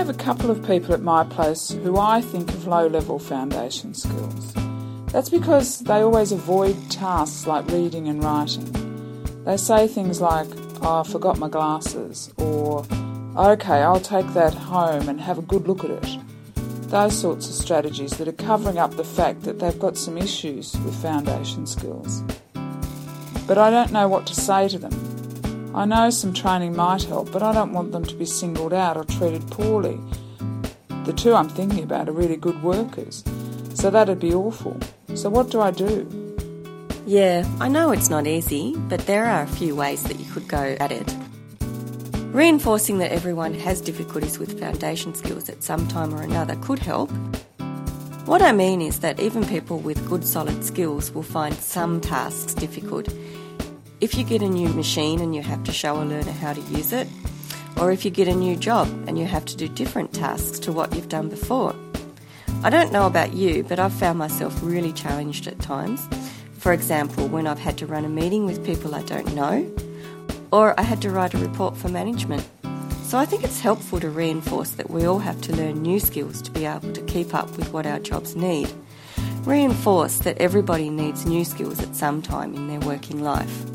have a couple of people at my place who I think have low-level foundation skills. That's because they always avoid tasks like reading and writing. They say things like, "Oh, I forgot my glasses," or "Okay, I'll take that home and have a good look at it." Those sorts of strategies that are covering up the fact that they've got some issues with foundation skills. But I don't know what to say to them. I know some training might help, but I don't want them to be singled out or treated poorly. The two I'm thinking about are really good workers, so that'd be awful. So what do I do? Yeah, I know it's not easy, but there are a few ways that you could go at it. Reinforcing that everyone has difficulties with foundation skills at some time or another could help. What I mean is that even people with good solid skills will find some tasks difficult. If you get a new machine and you have to show a learner how to use it, or if you get a new job and you have to do different tasks to what you've done before. I don't know about you, but I've found myself really challenged at times. For example, when I've had to run a meeting with people I don't know, or I had to write a report for management. So I think it's helpful to reinforce that we all have to learn new skills to be able to keep up with what our jobs need. Reinforce that everybody needs new skills at some time in their working life.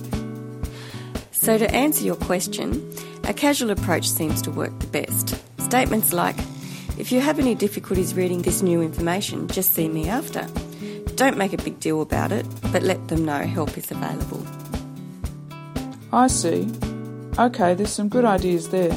So to answer your question, a casual approach seems to work the best. Statements like, "If you have any difficulties reading this new information, just see me after." Don't make a big deal about it, but let them know help is available. I see. Okay, there's some good ideas there.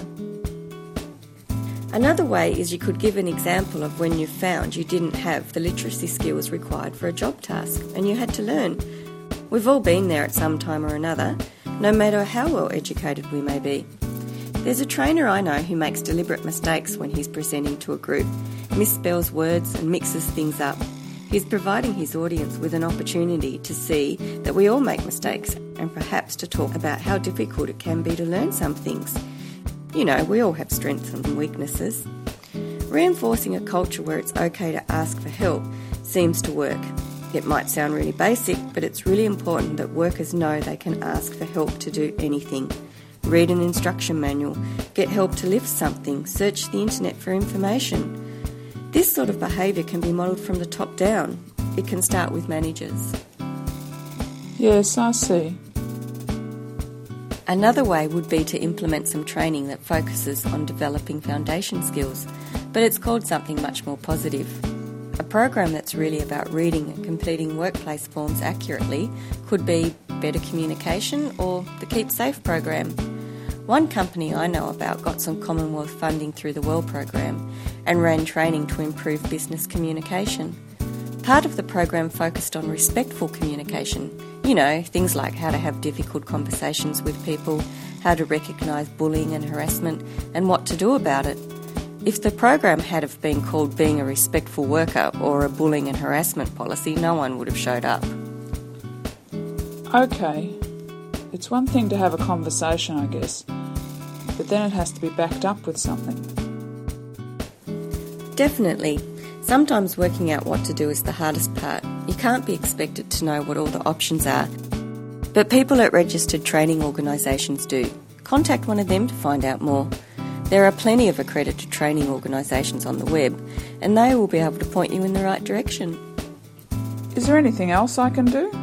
Another way is you could give an example of when you found you didn't have the literacy skills required for a job task and you had to learn. We've all been there at some time or another, no matter how well educated we may be. There's a trainer I know who makes deliberate mistakes when he's presenting to a group, misspells words and mixes things up. He's providing his audience with an opportunity to see that we all make mistakes and perhaps to talk about how difficult it can be to learn some things. You know, we all have strengths and weaknesses. Reinforcing a culture where it's okay to ask for help seems to work. It might sound really basic, but it's really important that workers know they can ask for help to do anything. Read an instruction manual, get help to lift something, search the internet for information. This sort of behaviour can be modelled from the top down. It can start with managers. Yes, I see. Another way would be to implement some training that focuses on developing foundation skills, but it's called something much more positive. A program that's really about reading and completing workplace forms accurately could be Better Communication or the Keep Safe program. One company I know about got some Commonwealth funding through the WELL program and ran training to improve business communication. Part of the program focused on respectful communication. You know, things like how to have difficult conversations with people, how to recognise bullying and harassment, and what to do about it. If the program had have been called Being a Respectful Worker or a Bullying and Harassment Policy, no one would have showed up. Okay. It's one thing to have a conversation, I guess, but then it has to be backed up with something. Definitely. Sometimes working out what to do is the hardest part. You can't be expected to know what all the options are. But people at registered training organisations do. Contact one of them to find out more. There are plenty of accredited training organisations on the web, and they will be able to point you in the right direction. Is there anything else I can do?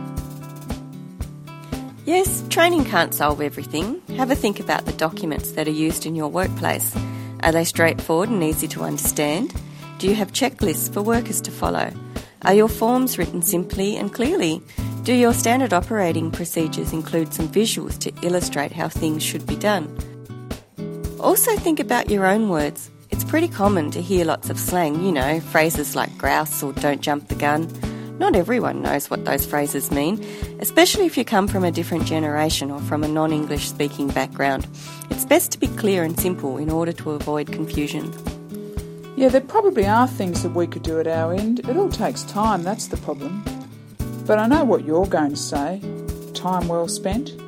Yes, training can't solve everything. Have a think about the documents that are used in your workplace. Are they straightforward and easy to understand? Do you have checklists for workers to follow? Are your forms written simply and clearly? Do your standard operating procedures include some visuals to illustrate how things should be done? Also think about your own words. It's pretty common to hear lots of slang, you know, phrases like grouse or don't jump the gun. Not everyone knows what those phrases mean, especially if you come from a different generation or from a non-English speaking background. It's best to be clear and simple in order to avoid confusion. Yeah, there probably are things that we could do at our end. It all takes time, that's the problem. But I know what you're going to say. Time well spent.